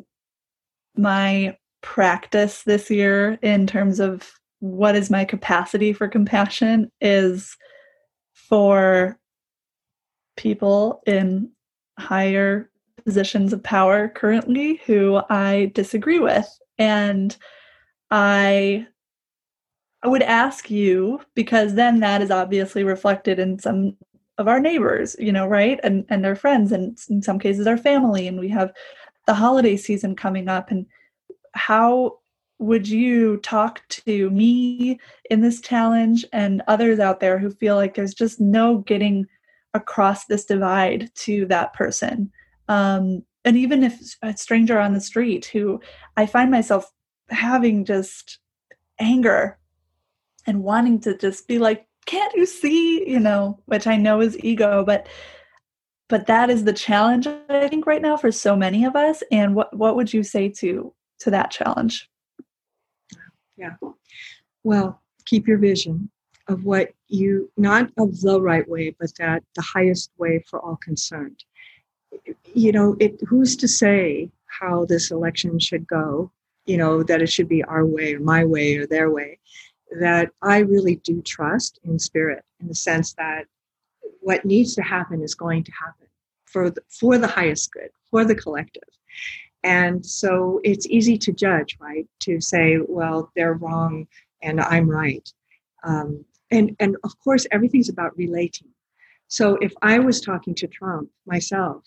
my practice this year in terms of what is my capacity for compassion is for people in higher positions of power currently who I disagree with. And I I would ask you, because then that is obviously reflected in some of our neighbors, you know, right? And and their friends, and in some cases our family, and we have the holiday season coming up. And how would you talk to me in this challenge and others out there who feel like there's just no getting across this divide to that person? Um, and even if a stranger on the street who I find myself having just anger and wanting to just be like, can't you see, you know, which I know is ego, but but that is the challenge, I think, right now for so many of us. And what, what would you say to to that challenge?
Yeah. Well, keep your vision of what you, not of the right way, but that the highest way for all concerned. You know, it, who's to say how this election should go, you know, that it should be our way or my way or their way, that I really do trust in spirit, in the sense that what needs to happen is going to happen for the, for the highest good, for the collective. And so it's easy to judge, right? To say, well, they're wrong and I'm right. Um, and, and of course, everything's about relating. So if I was talking to Trump myself,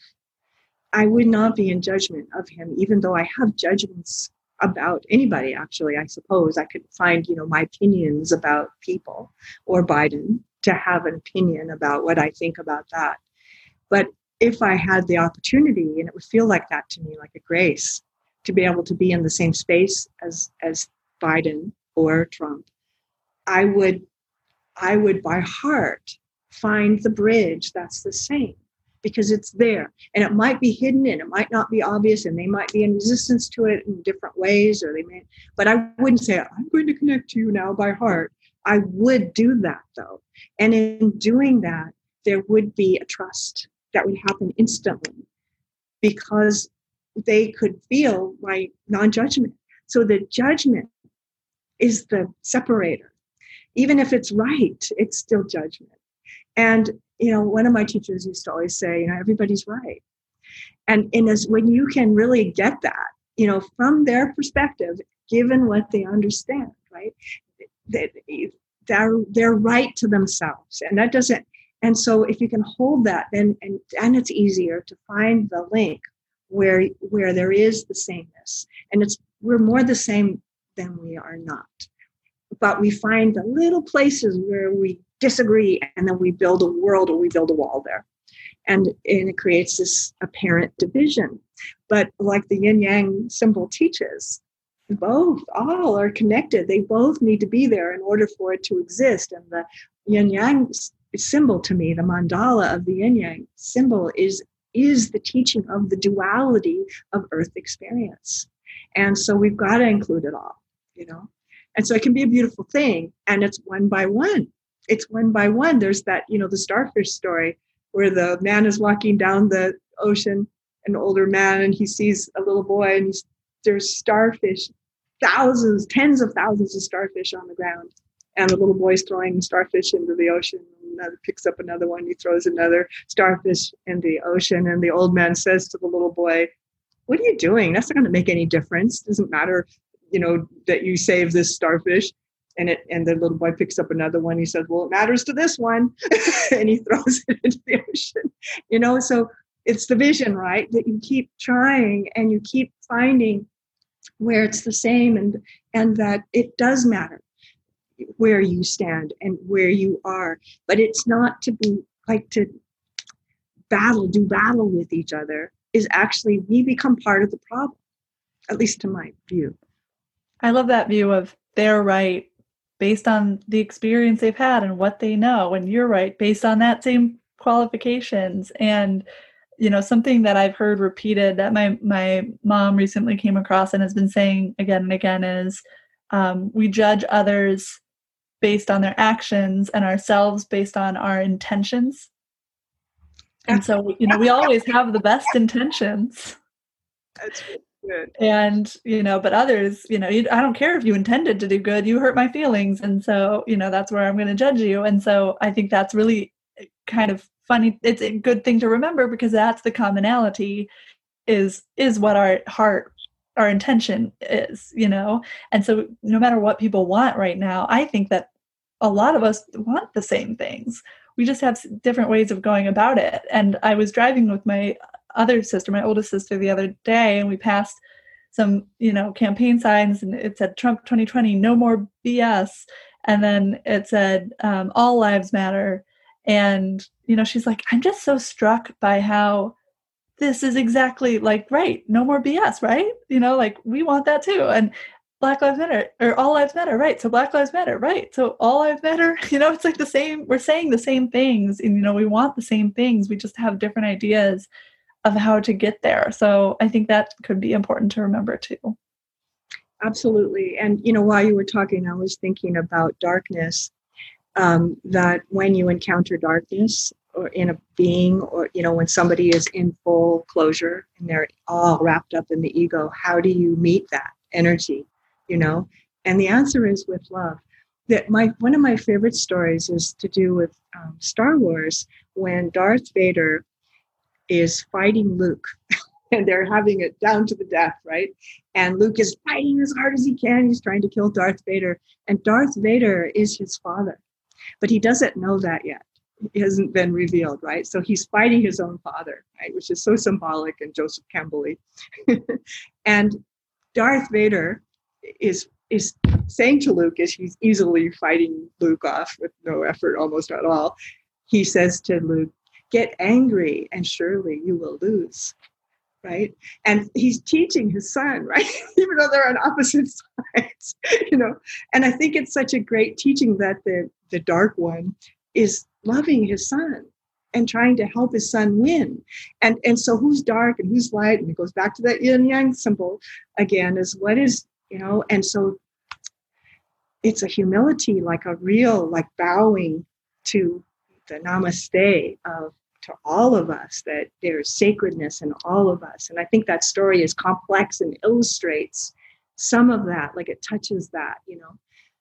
I would not be in judgment of him, even though I have judgments about anybody, actually. I suppose I could find, you know, my opinions about people, or Biden, to have an opinion about what I think about that. But if I had the opportunity, and it would feel like that to me, like a grace, to be able to be in the same space as as Biden or Trump, I would, I would by heart find the bridge that's the same, because it's there. And it might be hidden and it might not be obvious, and they might be in resistance to it in different ways, or they may, but I wouldn't say, I'm going to connect to you now by heart. I would do that though. And in doing that, there would be a trust that would happen instantly, because they could feel my non-judgment. So the judgment is the separator. Even if it's right, it's still judgment. And, you know, one of my teachers used to always say, you know, everybody's right. And, and as when you can really get that, you know, from their perspective, given what they understand, right, that they're, they're right to themselves. And that doesn't, and so if you can hold that, then, and, and it's easier to find the link where, where there is the sameness. And it's, we're more the same than we are not. But we find the little places where we disagree, and then we build a world, or we build a wall there. And, and it creates this apparent division. But like the yin yang symbol teaches, both, all are connected. They both need to be there in order for it to exist. And the yin yang symbol, to me, the mandala of the yin yang symbol, is, is the teaching of the duality of earth experience. And so we've got to include it all, you know. And so it can be a beautiful thing. And it's one by one. It's one by one. There's that, you know, the starfish story where the man is walking down the ocean, an older man, and he sees a little boy, and he's, there's starfish, thousands, tens of thousands of starfish on the ground. And the little boy's throwing starfish into the ocean. Another picks up another one. He throws another starfish in the ocean. And the old man says to the little boy, what are you doing? That's not going to make any difference. It doesn't matter, you know, that you save this starfish. And it, and the little boy picks up another one. He says, well, it matters to this one. And he throws it into the ocean. You know, so it's the vision, right? That you keep trying and you keep finding where it's the same, and, and that it does matter where you stand and where you are. But it's not to be like to battle, do battle with each other. Is actually, we become part of the problem, at least to my view.
I love that view of they're right based on the experience they've had and what they know, and you're right based on that same qualifications. And, you know, something that I've heard repeated that my, my mom recently came across and has been saying again and again is um, we judge others based on their actions and ourselves based on our intentions. And so, you know, we always have the best intentions.
That's good.
And, you know, but others, you know, you, I don't care if you intended to do good, you hurt my feelings. And so, you know, that's where I'm going to judge you. And so I think that's really kind of funny. It's a good thing to remember, because that's the commonality is, is what our heart, our intention is, you know? And so no matter what people want right now, I think that a lot of us want the same things. we just have different ways of going about it. And I was driving with my other sister, my oldest sister, the other day, and we passed some, you know, campaign signs, and it said Trump twenty twenty, no more B S. And then it said um, all lives matter. And, you know, she's like, I'm just so struck by how this is exactly like, right, no more B S, right? You know, like we want that too. And Black Lives Matter, or all lives matter, right? So Black Lives Matter, right? So all lives matter, you know, it's like the same, we're saying the same things, and, you know, we want the same things. We just have different ideas of how to get there. So I think that could be important to remember too.
Absolutely. And, you know, while you were talking, I was thinking about darkness, um, that when you encounter darkness or in a being, or, you know, when somebody is in full closure and they're all wrapped up in the ego, how do you meet that energy, you know? And the answer is with love. That my one of my favorite stories is to do with um, Star Wars, when Darth Vader is fighting Luke and they're having it down to the death, right? And Luke is fighting as hard as he can. He's trying to kill Darth Vader. And Darth Vader is his father, but he doesn't know that yet. It hasn't been revealed, right? So he's fighting his own father, right? Which is so symbolic and Joseph Campbell-y. And Darth Vader is is saying to Luke, as he's easily fighting Luke off with no effort almost at all, he says to Luke, get angry and surely you will lose, right? And he's teaching his son, right? Even though they're on opposite sides, you know? And I think it's such a great teaching that the, the dark one is loving his son and trying to help his son win. And, and so who's dark and who's light? And it goes back to that yin yang symbol again, is what is, you know? And so it's a humility, like a real, like bowing to the namaste of to all of us, that there's sacredness in all of us. And I think that story is complex and illustrates some of that, like it touches that, you know.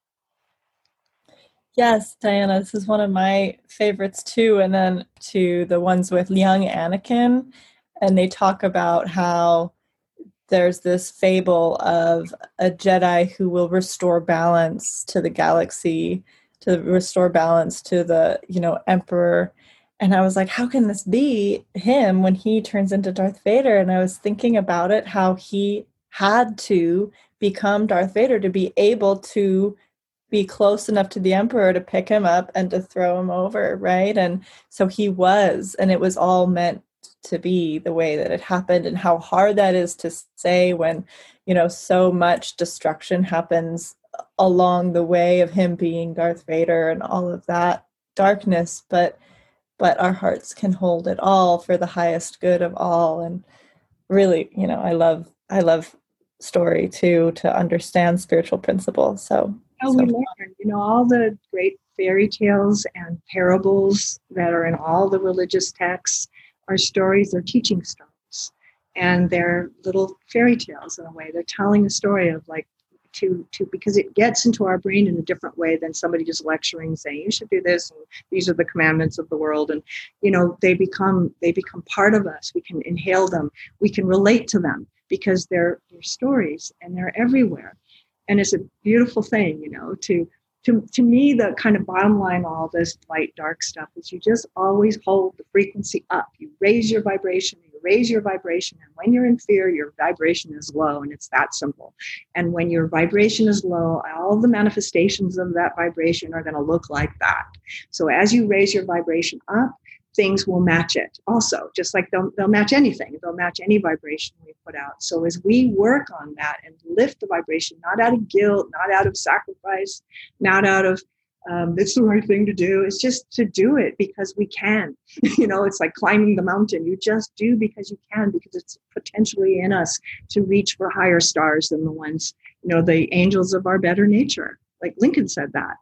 Yes, Diana, this is one of my favorites too. And then to the ones with young Anakin, and they talk about how there's this fable of a Jedi who will restore balance to the galaxy, to restore balance to the, you know, Emperor. And I was like, how can this be him when he turns into Darth Vader? And I was thinking about it, how he had to become Darth Vader to be able to be close enough to the Emperor to pick him up and to throw him over, right? And so he was, and it was all meant to be the way that it happened. And how hard that is to say when, you know, so much destruction happens along the way of him being Darth Vader and all of that darkness, but but our hearts can hold it all for the highest good of all. And really, you know, I love I love story too, to understand spiritual principles. So
how so. We learn, you know, all the great fairy tales and parables that are in all the religious texts are stories, they're teaching stories. And they're little fairy tales in a way. They're telling a story of like to to because it gets into our brain in a different way than somebody just lecturing, saying you should do this and these are the commandments of the world. And you know, they become they become part of us. We can inhale them, we can relate to them because they're they're stories and they're everywhere. And it's a beautiful thing, you know, to to to me, the kind of bottom line, all this light dark stuff, is you just always hold the frequency up. You raise your vibration, you raise your vibration. And when you're in fear, your vibration is low, and it's that simple. And when your vibration is low, all the manifestations of that vibration are going to look like that. So as you raise your vibration up, things will match it also, just like they'll, they'll match anything. They'll match any vibration we put out. So as we work on that and lift the vibration, not out of guilt, not out of sacrifice, not out of, um, it's the right thing to do. It's just to do it because we can. You know, it's like climbing the mountain. You just do because you can, because it's potentially in us to reach for higher stars than the ones, you know, the angels of our better nature. Like Lincoln said that.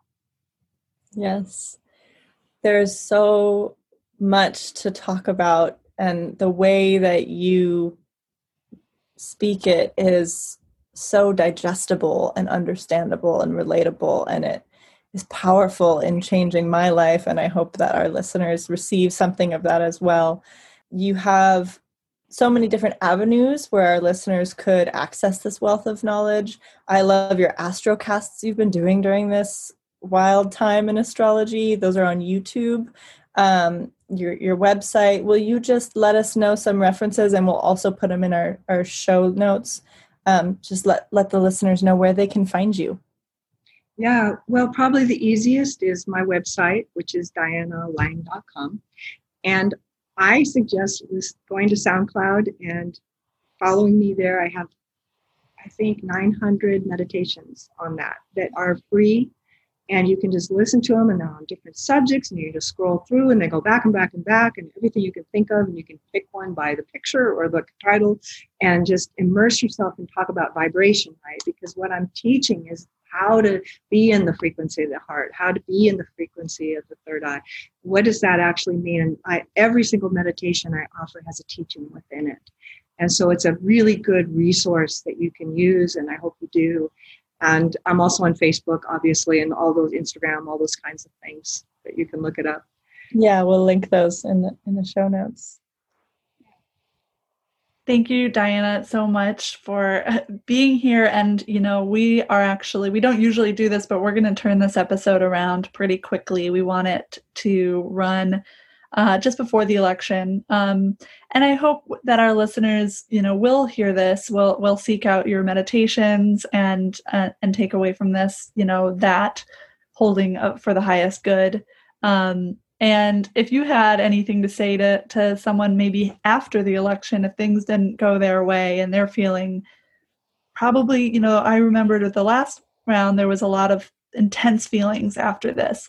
Yes. There's so much to talk about, and the way that you speak it is so digestible and understandable and relatable, and it is powerful in changing my life, and I hope that our listeners receive something of that as well. You have so many different avenues where our listeners could access this wealth of knowledge. I love your astrocasts you've been doing during this wild time in astrology. Those are on YouTube. um, your your website. Will you just let us know some references, and we'll also put them in our, our show notes. Um, just let, let the listeners know where they can find you.
Yeah, well, probably the easiest is my website, which is diana lang dot com. And I suggest this going to SoundCloud and following me there. I have, I think, nine hundred meditations on that that are free. And you can just listen to them, and they're on different subjects, and you just scroll through, and they go back and back and back, and everything you can think of, and you can pick one by the picture or the title, and just immerse yourself and talk about vibration, right? Because what I'm teaching is how to be in the frequency of the heart, how to be in the frequency of the third eye. What does that actually mean? And I, every single meditation I offer has a teaching within it. And so it's a really good resource that you can use, and I hope you do. And I'm also on Facebook, obviously, and all those Instagram, all those kinds of things that you can look it up.
Yeah, we'll link those in the in the show notes.
Thank you, Diana, so much for being here. And, you know, we are actually, we don't usually do this, but we're going to turn this episode around pretty quickly. We want it to run uh, just before the election. Um, and I hope that our listeners, you know, will hear this, will will seek out your meditations and uh, and take away from this, you know, that holding up for the highest good. Um, and if you had anything to say to to someone maybe after the election, if things didn't go their way and they're feeling probably, you know, I remembered with the last round, there was a lot of intense feelings after this.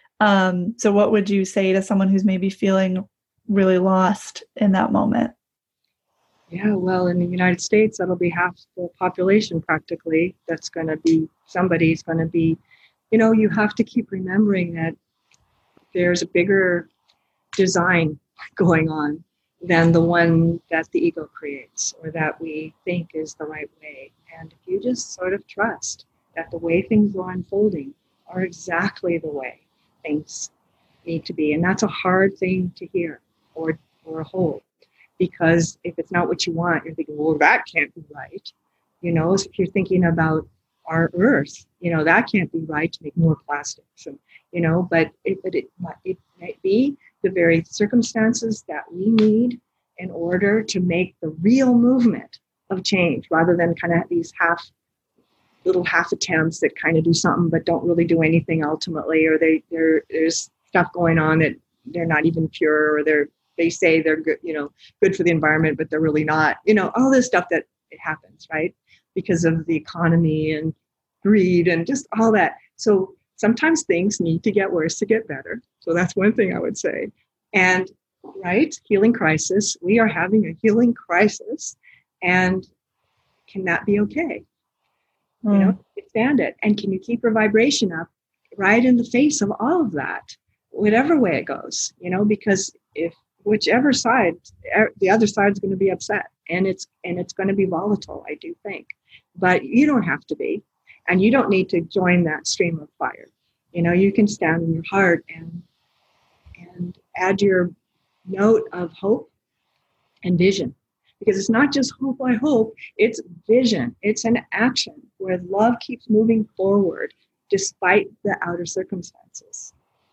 Um, so what would you say to someone who's maybe feeling really lost in that moment?
Yeah, well, in the United States, that'll be half the population practically. That's going to be, somebody's going to be, you know, you have to keep remembering that there's a bigger design going on than the one that the ego creates or that we think is the right way. And if you just sort of trust that the way things are unfolding are exactly the way things need to be. And that's a hard thing to hear or or hold, because if it's not what you want, you're thinking, well, that can't be right. You know, so if you're thinking about our earth, you know, that can't be right to make more plastics. And, you know, but it, but it, it might be the very circumstances that we need in order to make the real movement of change, rather than kind of these half little half attempts that kind of do something but don't really do anything ultimately, or they there there's stuff going on that they're not even pure, or they're they say they're good, you know, good for the environment, but they're really not, you know, all this stuff that it happens, right? Because of the economy and greed and just all that. So sometimes things need to get worse to get better. So that's one thing I would say. And right, healing crisis, we are having a healing crisis, and can that be okay? You know, stand it. And can you keep your vibration up right in the face of all of that, whatever way it goes, you know, because if whichever side, the other side is going to be upset, and it's, and it's going to be volatile, I do think, but you don't have to be, and you don't need to join that stream of fire. You know, you can stand in your heart and, and add your note of hope and vision. Because it's not just hope, I hope, it's vision. It's an action where love keeps moving forward despite the outer circumstances.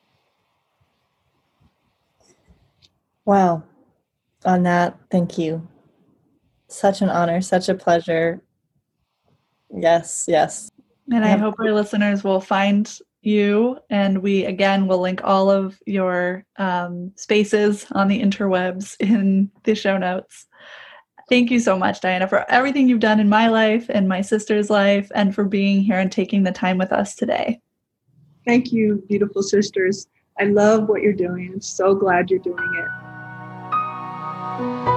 Wow. On that, thank you. Such an honor, such a pleasure. Yes, yes.
And I
Yep.
hope our listeners will find you, and we again will link all of your um, spaces on the interwebs in the show notes. Thank you so much, Diana, for everything you've done in my life and my sister's life, and for being here and taking the time with us today.
Thank you, beautiful sisters. I love what you're doing. I'm so glad you're doing it.